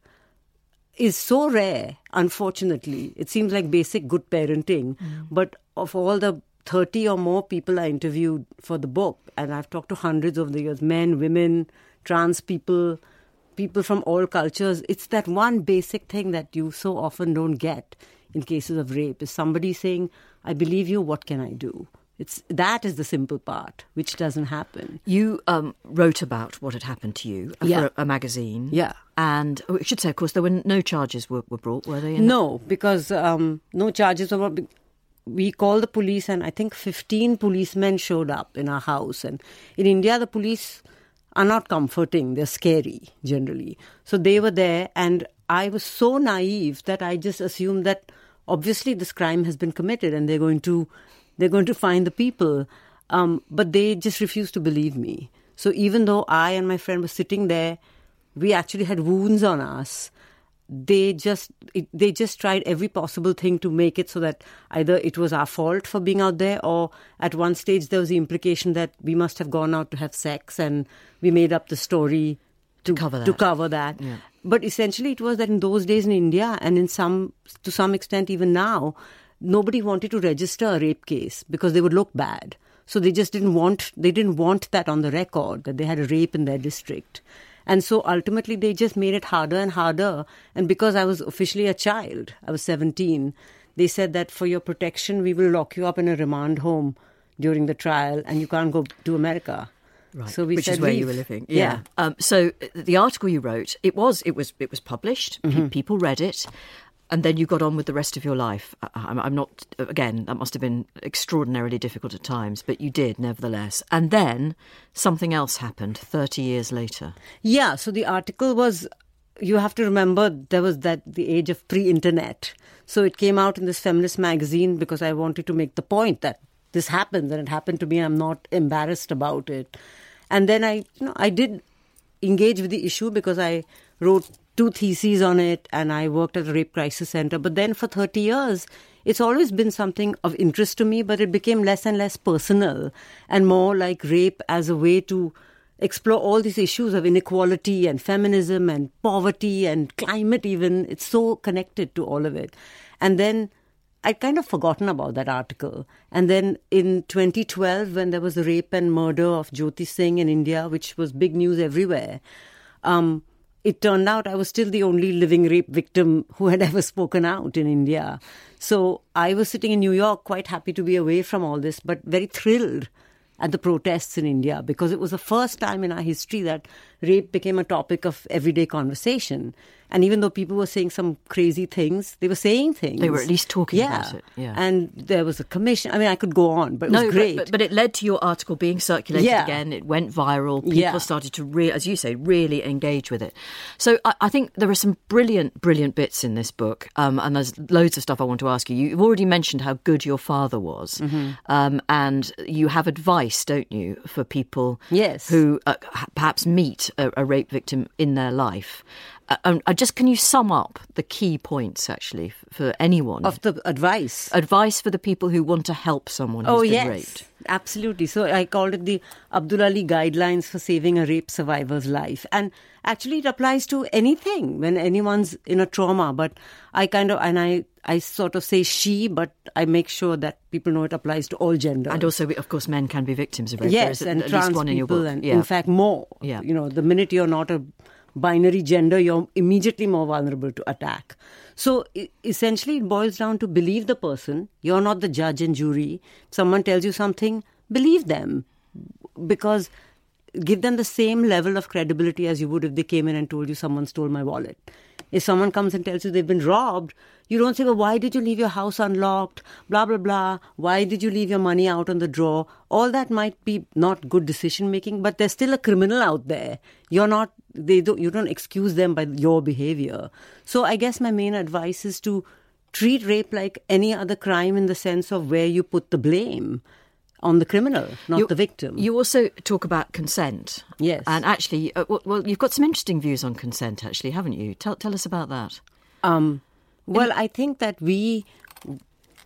is so rare, unfortunately. It seems like basic good parenting. Mm. But of all the thirty or more people I interviewed for the book, and I've talked to hundreds over the years, men, women, trans people, people from all cultures, it's that one basic thing that you so often don't get in cases of rape is somebody saying, I believe you, what can I do? It's that is the simple part, which doesn't happen. You um, wrote about what had happened to you yeah. for a, a magazine. Yeah. And oh, I should say, of course, there were no charges were, were brought, were they? In no, because um, no charges were brought. We called the police, and I think fifteen policemen showed up in our house. And in India, the police are not comforting. They're scary, generally. So they were there, and I was so naive that I just assumed that obviously this crime has been committed and they're going to they're going to find the people. Um, but they just refused to believe me. So even though I and my friend were sitting there, we actually had wounds on us. They just it, they just tried every possible thing to make it so that either it was our fault for being out there, or at one stage there was the implication that we must have gone out to have sex, and we made up the story to, to cover that. To cover that. Yeah. But essentially it was that in those days in India, and in some to some extent even now, nobody wanted to register a rape case because they would look bad. So they just didn't want they didn't want that on the record, that they had a rape in their district. And so ultimately they just made it harder and harder. And because I was officially a child, I was seventeen, they said that for your protection, we will lock you up in a remand home during the trial and you can't go to America. Right. So we Which said is where leave. you were living. Yeah. yeah. Um, so the article you wrote, it was it was it was published. Mm-hmm. Pe- people read it. And then you got on with the rest of your life. I'm, I'm not, again, that must have been extraordinarily difficult at times, but you did nevertheless. And then something else happened thirty years later. Yeah, so the article was, you have to remember, there was that the age of pre-internet. So it came out in this feminist magazine because I wanted to make the point that this happened and it happened to me and I'm not embarrassed about it. And then I, you know, I did engage with the issue because I wrote two theses on it, and I worked at a rape crisis center. But then for thirty years, it's always been something of interest to me, but it became less and less personal and more like rape as a way to explore all these issues of inequality and feminism and poverty and climate even. It's so connected to all of it. And then I'd kind of forgotten about that article. And then in twenty twelve, when there was the rape and murder of Jyoti Singh in India, which was big news everywhere, um, it turned out I was still the only living rape victim who had ever spoken out in India. So I was sitting in New York, quite happy to be away from all this, but very thrilled at the protests in India, because it was the first time in our history that rape became a topic of everyday conversation. And even though people were saying some crazy things, they were saying things. They were at least talking yeah. about it. Yeah. And there was a commission. I mean, I could go on, but it no, was great. But, but, but it led to your article being circulated yeah. again. It went viral. People yeah. started to, re- as you say, really engage with it. So I, I think there are some brilliant, brilliant bits in this book. Um, and there's loads of stuff I want to ask you. You've already mentioned how good your father was. Mm-hmm. Um, and you have advice, don't you, for people yes. who uh, perhaps meet a, a rape victim in their life. Uh, uh, just can you sum up the key points, actually, for anyone? Of the advice? Advice for the people who want to help someone who's oh, been yes. raped. Absolutely. So I called it the Abdul Ali Guidelines for Saving a Rape Survivor's Life. And actually it applies to anything when anyone's in a trauma. But I kind of, and I, I sort of say she, but I make sure that people know it applies to all genders. And also, of course, men can be victims of rape. Yes, there is and at trans least one people, in your book. and yeah. in fact more. Yeah. You know, the minute you're not a binary gender, you're immediately more vulnerable to attack. So essentially it boils down to believe the person. You're not the judge and jury. If someone tells you something, believe them, because give them the same level of credibility as you would if they came in and told you someone stole my wallet. If someone comes and tells you they've been robbed, you don't say, well, why did you leave your house unlocked? Blah, blah, blah. Why did you leave your money out on the drawer? All that might be not good decision making, but there's still a criminal out there. You're not, they don't, you don't excuse them by your behavior. So I guess my main advice is to treat rape like any other crime in the sense of where you put the blame on the criminal, not you, the victim. You also talk about consent. Yes. And actually, uh, well, you've got some interesting views on consent, actually, haven't you? Tell, tell us about that. Um, well, I think that we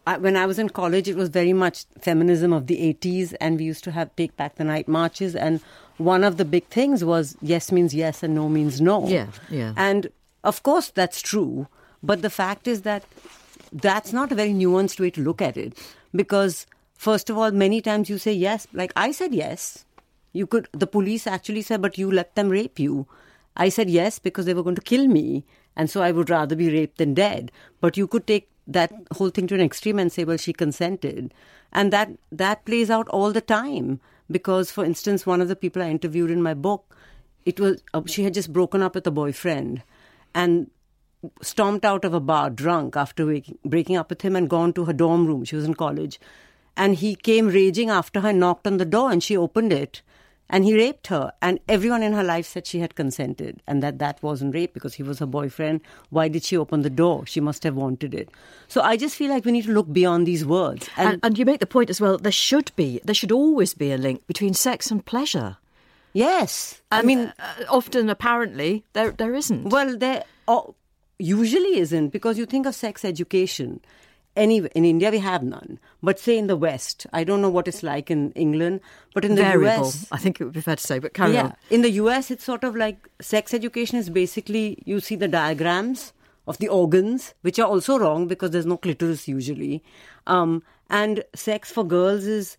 I, when I was in college, it was very much feminism of the eighties, and we used to have Take Back the Night marches, and one of the big things was yes means yes and no means no. Yeah, yeah. And of course that's true, but the fact is that that's not a very nuanced way to look at it, because first of all, many times you say yes, like I said yes. You could, the police actually said, but you let them rape you. I said yes because they were going to kill me, and so I would rather be raped than dead. But you could take that whole thing to an extreme and say, well, she consented. And that that plays out all the time. Because, for instance, one of the people I interviewed in my book, it was uh, she had just broken up with a boyfriend and stormed out of a bar drunk after waking, breaking up with him and gone to her dorm room. She was in college. And he came raging after her, knocked on the door, and she opened it. And he raped her. And everyone in her life said she had consented and that that wasn't rape because he was her boyfriend. Why did she open the door? She must have wanted it. So I just feel like we need to look beyond these words. And, and, and you make the point as well, there should be, there should always be a link between sex and pleasure. Yes. And, I mean, uh, often, apparently, there there isn't. Well, there oh, usually isn't, because you think of sex education. Anyway, in India, we have none. But say in the West, I don't know what it's like in England, but in the Variable, U S... I think it would be fair to say, but carry yeah, on. In the U S, it's sort of like sex education is basically, you see the diagrams of the organs, which are also wrong because there's no clitoris usually. Um, and sex for girls is,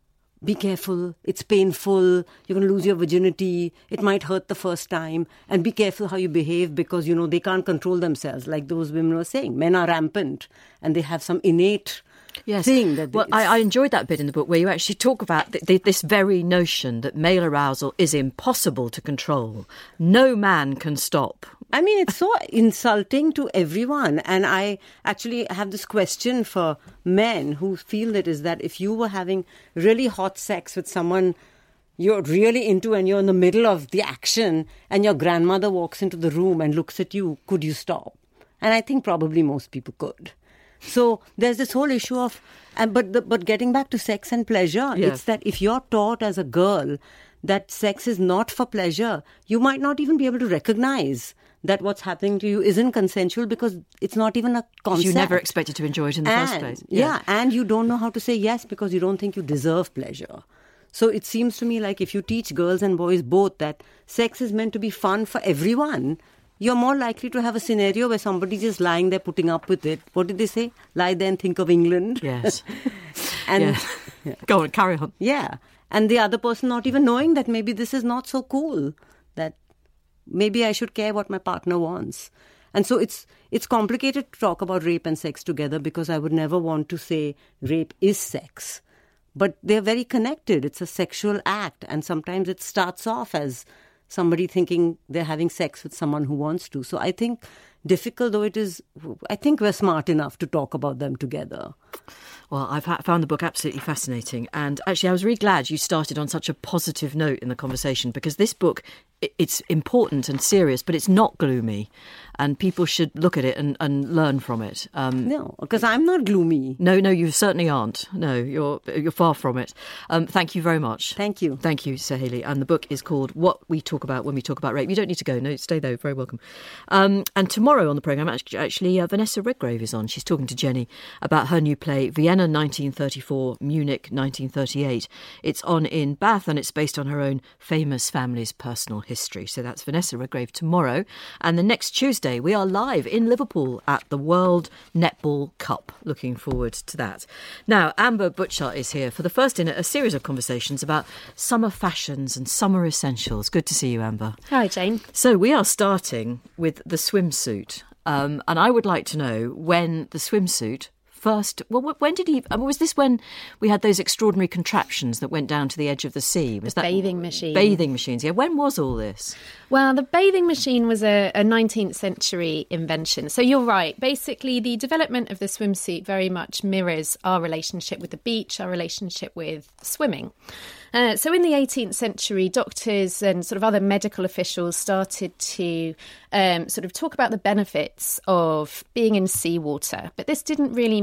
be careful, it's painful, you're going to lose your virginity, it might hurt the first time, and be careful how you behave because, you know, they can't control themselves, like those women were saying. Men are rampant and they have some innate yes. thing. That well, I, I enjoyed that bit in the book where you actually talk about th- th- this very notion that male arousal is impossible to control. No man can stop. I mean, it's so insulting to everyone. And I actually have this question for men who feel it is that if you were having really hot sex with someone you're really into and you're in the middle of the action and your grandmother walks into the room and looks at you, could you stop? And I think probably most people could. So there's this whole issue of, and but the, but getting back to sex and pleasure, yeah. it's that if you're taught as a girl that sex is not for pleasure, you might not even be able to recognize that what's happening to you isn't consensual because it's not even a concept. You never expected to enjoy it in the and, first place. Yeah. yeah, and you don't know how to say yes because you don't think you deserve pleasure. So it seems to me like if you teach girls and boys both that sex is meant to be fun for everyone, you're more likely to have a scenario where somebody's just lying there putting up with it. What did they say? Lie there and think of England. Yes. and yeah. Yeah. Go on, carry on. Yeah. And the other person not even knowing that maybe this is not so cool, that maybe I should care what my partner wants. And so it's it's complicated to talk about rape and sex together because I would never want to say rape is sex. But they're very connected. It's a sexual act. And sometimes it starts off as somebody thinking they're having sex with someone who wants to. So I think, difficult though it is, I think we're smart enough to talk about them together. Well, I've ha- found the book absolutely fascinating. And actually, I was really glad you started on such a positive note in the conversation because this book, it's important and serious, but it's not gloomy. And people should look at it and, and learn from it. Um, no, because I'm not gloomy. No, no, you certainly aren't. No, you're you're far from it. Um, thank you very much. Thank you. Thank you, Sahalee. And the book is called What We Talk About When We Talk About Rape. You don't need to go. No, stay there. Very welcome. Um, and tomorrow on the programme, actually, actually uh, Vanessa Redgrave is on. She's talking to Jenny about her new play, Vienna nineteen thirty-four, Munich nineteen thirty-eight. It's on in Bath and it's based on her own famous family's personal history. So that's Vanessa Redgrave tomorrow. And the next Tuesday, we are live in Liverpool at the World Netball Cup. Looking forward to that. Now, Amber Butchart is here for the first in a series of conversations about summer fashions and summer essentials. Good to see you, Amber. Hi, Jane. So we are starting with the swimsuit. Um, and I would like to know when the swimsuit first, well, when did he, I mean, was this when we had those extraordinary contraptions that went down to the edge of the sea? Was the that bathing machine? Bathing machines, yeah. When was all this? Well, the bathing machine was a, a nineteenth century invention. So you're right. Basically, the development of the swimsuit very much mirrors our relationship with the beach, our relationship with swimming. Uh, so in the eighteenth century, doctors and sort of other medical officials started to um, sort of talk about the benefits of being in seawater. But this didn't really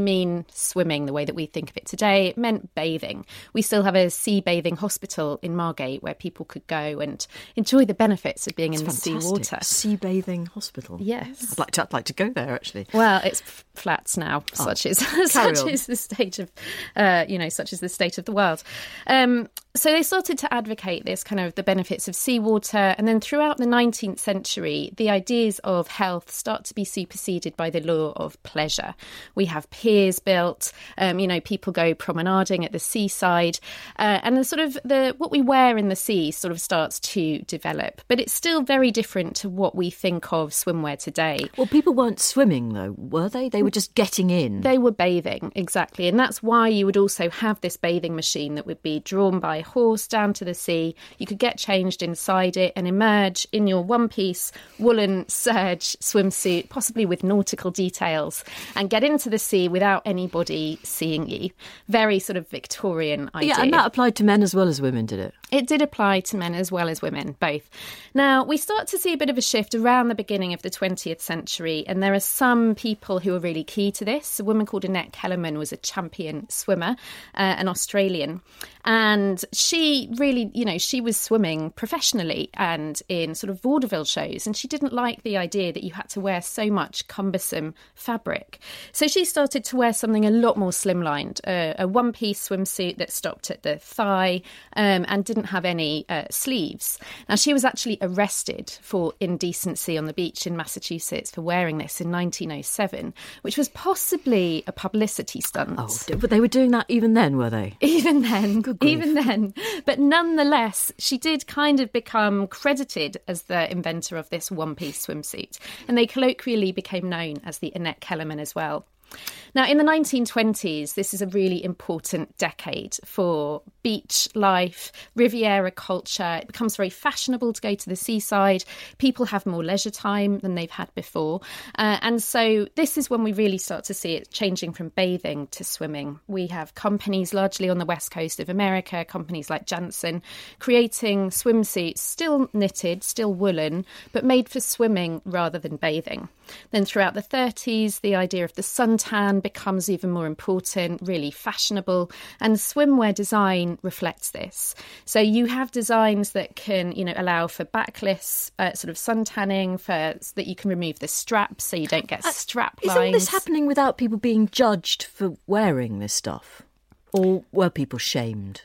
mean swimming the way that we think of it today. It meant bathing. We still have a sea bathing hospital in Margate where people could go and enjoy the benefits of being That's in the fantastic. seawater. Sea bathing hospital. Yes. I'd like to, I'd like to go there, actually. Well, it's f- flats now, Oh, such is carry such on. is the state of, uh, you know, such is the state of the world. Um, so they started to advocate this kind of the benefits of seawater, and then throughout the nineteenth century, the ideas of health start to be superseded by the law of pleasure. We have piers built, um, you know, people go promenading at the seaside, uh, and the sort of the what we wear in the sea sort of starts to develop, but it's still very different to what we think of swimwear today. Well, people weren't swimming, though, were they? They were just getting in. They were bathing, exactly. And that's why you would also have this bathing machine that would be drawn by a horse down to the sea. You could get changed inside it and emerge in your one-piece woolen serge swimsuit, possibly with nautical details, and get into the sea without anybody seeing you. Very sort of Victorian idea. Yeah, and that applied to men as well as women, did it? It did apply to men as well as women, both. Now, we start to see a bit of a shift around the beginning of the twentieth century, and there are some people who are really key to this. A woman called Annette Kellerman was a champion swimmer, uh, an Australian, and she really, you know, she was swimming professionally and in sort of vaudeville shows, and she didn't like the idea that you had to wear so much cumbersome fabric. So she started to wear something a lot more slimlined, uh, a one-piece swimsuit that stopped at the thigh um, and didn't have any uh, sleeves. Now, she was actually arrested for indecency on the beach in Massachusetts for wearing this in nineteen oh seven, which was possibly a publicity stunt. Oh, but they were doing that even then, were they? Even then, even then. But nonetheless, she did kind of become credited as the inventor of this one-piece swimsuit, and they colloquially became known as the Annette Kellerman as well. Now, in the nineteen twenties, this is a really important decade for beach life, Riviera culture. It becomes very fashionable to go to the seaside. People have more leisure time than they've had before. Uh, and so this is when we really start to see it changing from bathing to swimming. We have companies largely on the west coast of America, companies like Janssen, creating swimsuits, still knitted, still woolen, but made for swimming rather than bathing. Then throughout the thirties, the idea of the suntan becomes even more important, really fashionable, and swimwear design reflects this. So you have designs that can, you know, allow for backless uh, sort of suntanning, for so that you can remove the straps so you don't get Uh, strap Is lines. all this happening without people being judged for wearing this stuff? Or were people shamed?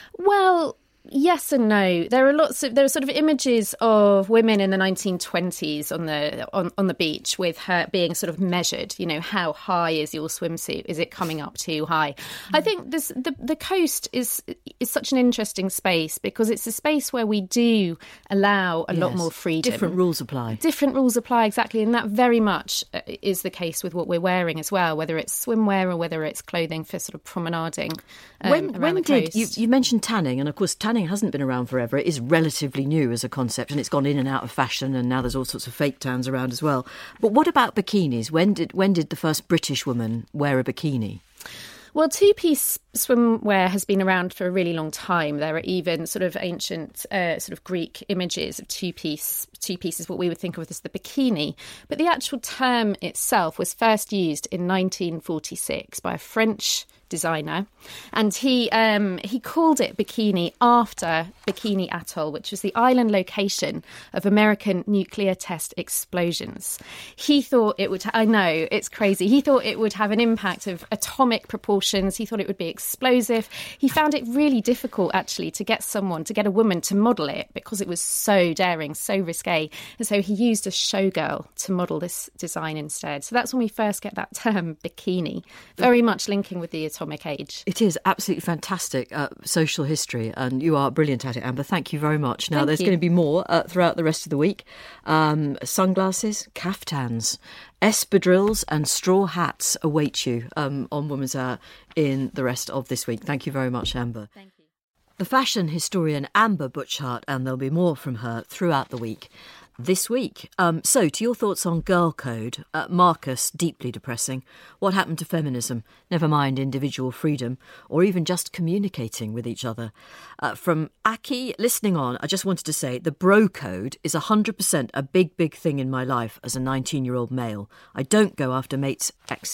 Well, yes and no. There are lots of there are sort of images of women in the nineteen twenties on the on, on the beach with her being sort of measured. You know, how high is your swimsuit? Is it coming up too high? I think this the the coast is is such an interesting space because it's a space where we do allow a lot Yes. more freedom. Different rules apply. Different rules apply, exactly, and that very much uh, is the case with what we're wearing as well, whether it's swimwear or whether it's clothing for sort of promenading. Um, when around when the did coast. you, you mentioned tanning, and of course tanning hasn't been around forever. It is relatively new as a concept, and it's gone in and out of fashion, and now there's all sorts of fake tans around as well. But what about bikinis? When did when did the first British woman wear a bikini? Well, two-piece swimwear has been around for a really long time. There are even sort of ancient uh, sort of Greek images of two-piece. Two-piece is what we would think of as the bikini. But the actual term itself was first used in nineteen forty-six by a French designer, and he um, he called it bikini after Bikini Atoll, which was the island location of American nuclear test explosions. He thought it would, I know, it's crazy, he thought it would have an impact of atomic proportions, he thought it would be explosive. He found it really difficult, actually, to get someone, to get a woman to model it because it was so daring, so risque, and so he used a showgirl to model this design instead. So that's when we first get that term, bikini, very much linking with the atomic age. It is absolutely fantastic uh, social history, and you are brilliant at it, Amber. Thank you very much. Now, Thank there's you. going to be more uh, throughout the rest of the week. Um, sunglasses, caftans, espadrilles and straw hats await you um, on Woman's Hour in the rest of this week. Thank you very much, Amber. Thank you. The fashion historian Amber Butchart, and there'll be more from her throughout the week. This week. Um, so, to your thoughts on girl code, uh, Marcus, deeply depressing. What happened to feminism? Never mind individual freedom, or even just communicating with each other. Uh, from Aki, listening on, I just wanted to say the bro code is one hundred percent a big, big thing in my life as a nineteen-year-old male. I don't go after mates' exes.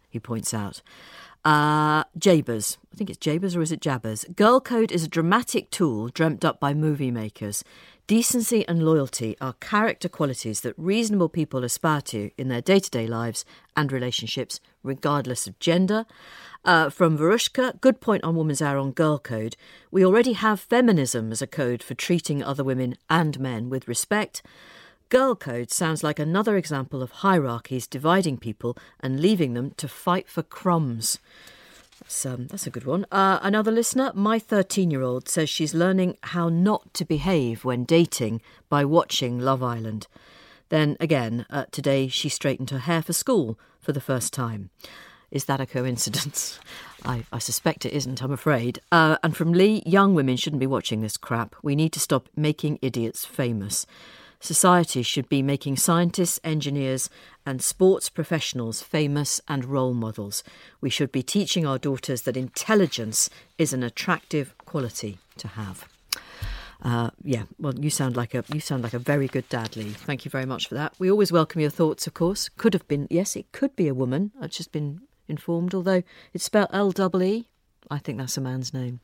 he points out. Uh, Jabers, I think it's Jabers or is it Jabbers? Girl code is a dramatic tool dreamt up by movie makers. Decency and loyalty are character qualities that reasonable people aspire to in their day-to-day lives and relationships, regardless of gender. Uh, from Varushka, good point on Woman's Hour on Girl Code. We already have feminism as a code for treating other women and men with respect. Girl code sounds like another example of hierarchies dividing people and leaving them to fight for crumbs. That's, um, that's a good one. Uh, another listener, my thirteen-year-old, says she's learning how not to behave when dating by watching Love Island. Then again, uh, today she straightened her hair for school for the first time. Is that a coincidence? I, I suspect it isn't, I'm afraid. Uh, and from Lee, young women shouldn't be watching this crap. We need to stop making idiots famous. Society should be making scientists, engineers and sports professionals famous and role models. We should be teaching our daughters that intelligence is an attractive quality to have. Uh, yeah, well, you sound like a you sound like a very good dad, Lee. Thank you very much for that. We always welcome your thoughts, of course. Could have been, yes, it could be a woman. I've just been informed, although it's spelled L E E. I think that's a man's name.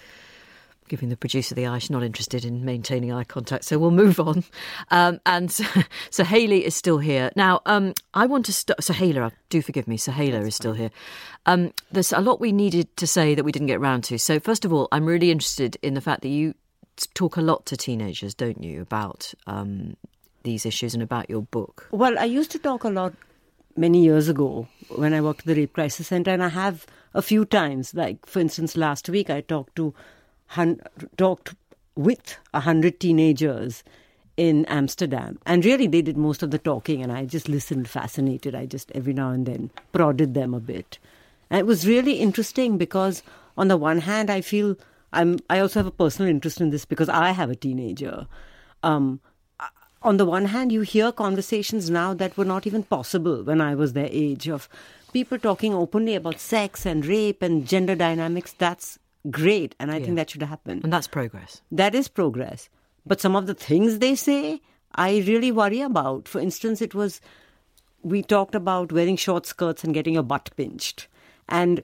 Giving the producer the eye, she's not interested in maintaining eye contact, so we'll move on. Um, and so, so Hayley is still here. Now, um, I want to start... So Hayla, do forgive me, Sahela is still here. Um, there's a lot we needed to say that we didn't get round to. So first of all, I'm really interested in the fact that you talk a lot to teenagers, don't you, about um, these issues and about your book. Well, I used to talk a lot many years ago when I worked at the Rape Crisis Centre, and I have a few times. Like, for instance, last week I talked to hun- talked with a hundred teenagers in Amsterdam, and really they did most of the talking, and I just listened fascinated. I just every now and then prodded them a bit, and it was really interesting because on the one hand I feel I'm I also have a personal interest in this because I have a teenager. Um, on the one hand, you hear conversations now that were not even possible when I was their age, of people talking openly about sex and rape and gender dynamics. That's great, and I yeah. think that should happen. And that's progress. That is progress. But some of the things they say, I really worry about. For instance, it was, we talked about wearing short skirts and getting your butt pinched. And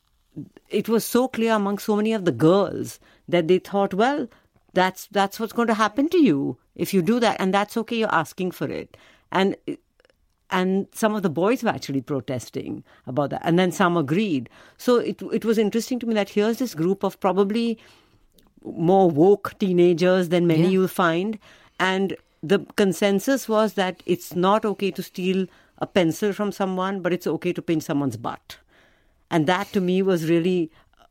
it was so clear among so many of the girls that they thought, well, that's that's what's going to happen to you if you do that, and that's okay, you're asking for it. And and some of the boys were actually protesting about that, and then some agreed. So it it was interesting to me that here's this group of probably more woke teenagers than many yeah. you'll find, and the consensus was that it's not okay to steal a pencil from someone, but it's okay to pinch someone's butt. And that to me was really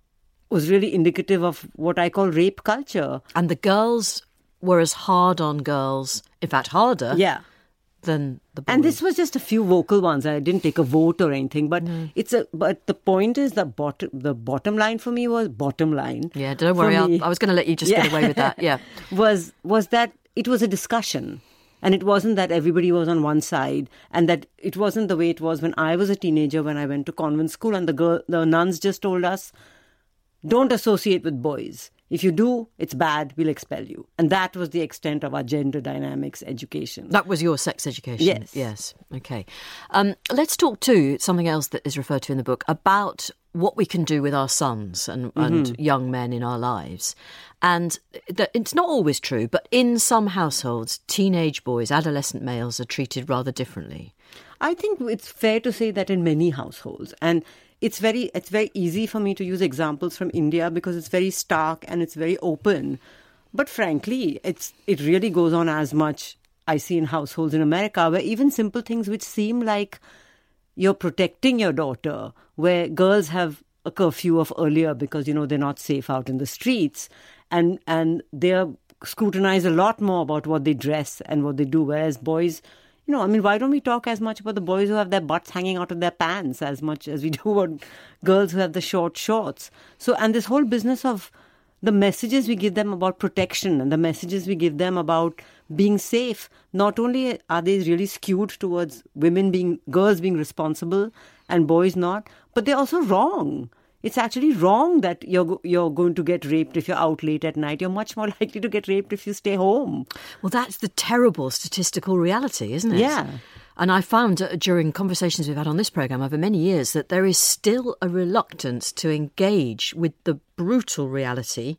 was really indicative of what I call rape culture. And the girls were as hard on girls, in fact harder, yeah. than the boys. And this was just a few vocal ones. I didn't take a vote or anything, but no. it's a. But the point is, the bottom the bottom line for me was bottom line. Yeah, don't worry. I was going to let you just yeah. get away with that. Yeah, was was that it was a discussion. And it wasn't that everybody was on one side, and that it wasn't the way it was when I was a teenager, when I went to convent school, and the girl, the nuns just told us, don't associate with boys. If you do, it's bad, we'll expel you. And that was the extent of our gender dynamics education. That was your sex education? Yes. Yes, okay. Um, let's talk too, something else that is referred to in the book, about what we can do with our sons and, mm-hmm. and young men in our lives. And that it's not always true, but in some households, teenage boys, adolescent males are treated rather differently. I think it's fair to say that in many households. And it's very it's very easy for me to use examples from India because it's very stark and it's very open. But frankly, it's it really goes on as much I see in households in America, where even simple things which seem like you're protecting your daughter, where girls have a curfew of earlier because, you know, they're not safe out in the streets, and and they're scrutinized a lot more about what they dress and what they do, whereas boys, you know, I mean, why don't we talk as much about the boys who have their butts hanging out of their pants as much as we do about girls who have the short shorts? So, and this whole business of the messages we give them about protection and the messages we give them about being safe, not only are they really skewed towards women being, girls being responsible and boys not, but they're also wrong. It's actually wrong that you're you're going to get raped if you're out late at night. You're much more likely to get raped if you stay home. Well, that's the terrible statistical reality, isn't it? Yeah. And I found uh, during conversations we've had on this programme over many years that there is still a reluctance to engage with the brutal reality.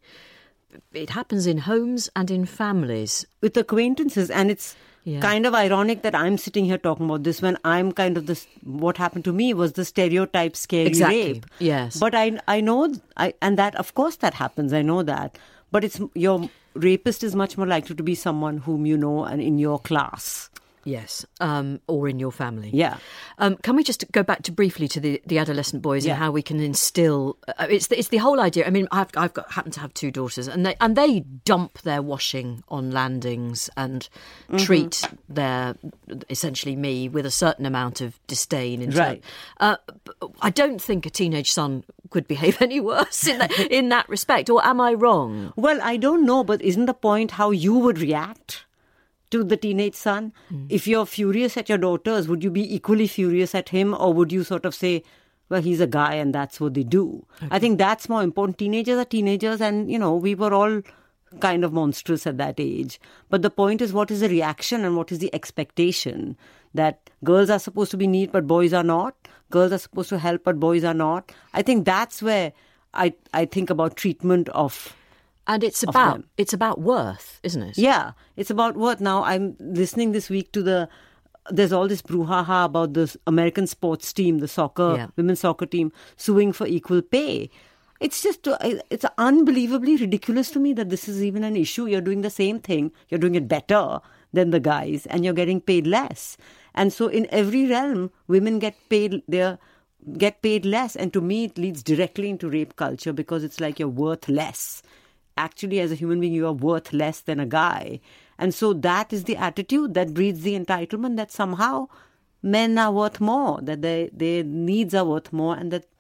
It happens in homes and in families. With acquaintances, and it's yeah. kind of ironic that I'm sitting here talking about this when I'm kind of this, what happened to me was the stereotype scary exactly. rape. Yes. But I, I know, I, and that, of course that happens, I know that. But it's your rapist is much more likely to be someone whom you know and in your class. Yes, um, or in your family. Yeah. Um, can we just go back to briefly to the, the adolescent boys yeah. and how we can instill? Uh, it's the, it's the whole idea. I mean, I've I've got happen to have two daughters, and they and they dump their washing on landings and mm-hmm. treat their essentially me with a certain amount of disdain. In right. Uh, I don't think a teenage son could behave any worse in that in that respect. Or am I wrong? Well, I don't know, but isn't the point how you would react to the teenage son? Mm. If you're furious at your daughters, would you be equally furious at him, or would you sort of say, well, he's a guy and that's what they do? Okay. I think that's more important. Teenagers are teenagers, and, you know, we were all kind of monstrous at that age. But the point is, what is the reaction and what is the expectation? That girls are supposed to be neat, but boys are not. Girls are supposed to help, but boys are not. I think that's where I, I think about treatment of And it's about it's about worth, isn't it? Yeah, it's about worth. Now, I'm listening this week to the, there's all this brouhaha about the American sports team, the soccer, yeah. women's soccer team, suing for equal pay. It's just, it's unbelievably ridiculous to me that this is even an issue. You're doing the same thing, you're doing it better than the guys, and you're getting paid less. And so in every realm, women get paid, they're get paid less. And to me, it leads directly into rape culture, because it's like you're worth less. Actually, as a human being, you are worth less than a guy. And so that is the attitude that breeds the entitlement that somehow men are worth more, that they, their needs are worth more, and that,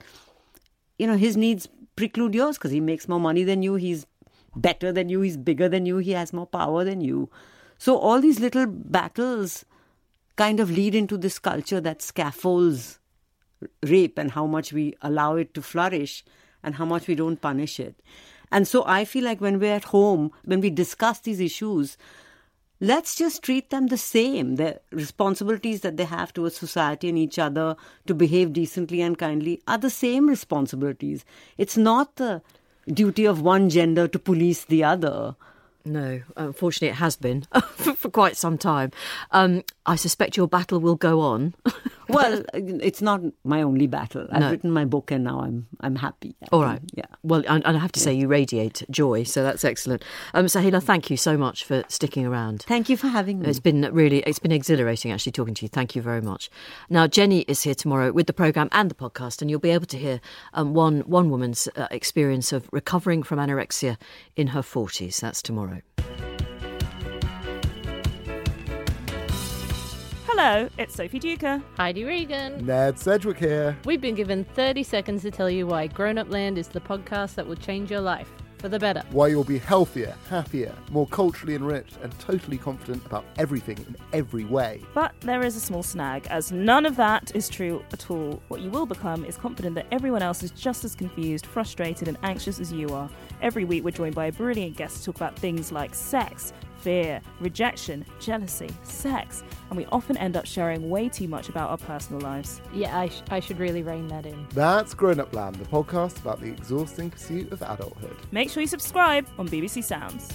you know, his needs preclude yours because he makes more money than you, he's better than you, he's bigger than you, he has more power than you. So all these little battles kind of lead into this culture that scaffolds rape and how much we allow it to flourish and how much we don't punish it. And so I feel like when we're at home, when we discuss these issues, let's just treat them the same. The responsibilities that they have towards society and each other to behave decently and kindly are the same responsibilities. It's not the duty of one gender to police the other. No, unfortunately it has been for quite some time. Um, I suspect your battle will go on. Well, it's not my only battle. I've no. written my book and now I'm I'm happy. All right. Yeah. Well, and I have to say you radiate joy, so that's excellent. Um, Sohaila, thank you so much for sticking around. Thank you for having me. It's been really, it's been exhilarating actually talking to you. Thank you very much. Now, Jenny is here tomorrow with the programme and the podcast, and you'll be able to hear um, one, one woman's uh, experience of recovering from anorexia in her forties. That's tomorrow. Hello, it's Sophie Duker. Heidi Regan. Ned Sedgwick here. We've been given thirty seconds to tell you why Grown Up Land is the podcast that will change your life for the better. Why you'll be healthier, happier, more culturally enriched and totally confident about everything in every way. But there is a small snag, as none of that is true at all. What you will become is confident that everyone else is just as confused, frustrated and anxious as you are. Every week we're joined by a brilliant guest to talk about things like sex, fear, rejection, jealousy, sex, and we often end up sharing way too much about our personal lives. Yeah, I, sh- I should really rein that in. That's Grown Up Land, the podcast about the exhausting pursuit of adulthood. Make sure you subscribe on B B C Sounds.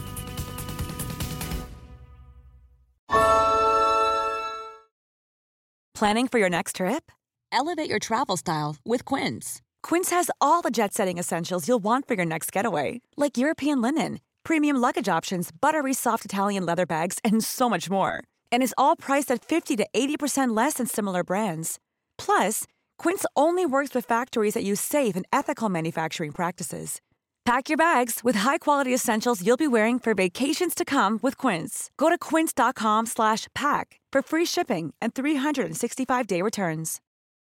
Planning for your next trip? Elevate your travel style with Quince. Quince has all the jet-setting essentials you'll want for your next getaway, like European linen, premium luggage options, buttery soft Italian leather bags, and so much more. And is all priced at fifty to eighty percent less than similar brands. Plus, Quince only works with factories that use safe and ethical manufacturing practices. Pack your bags with high-quality essentials you'll be wearing for vacations to come with Quince. Go to quince.com slash pack for free shipping and three sixty-five day returns.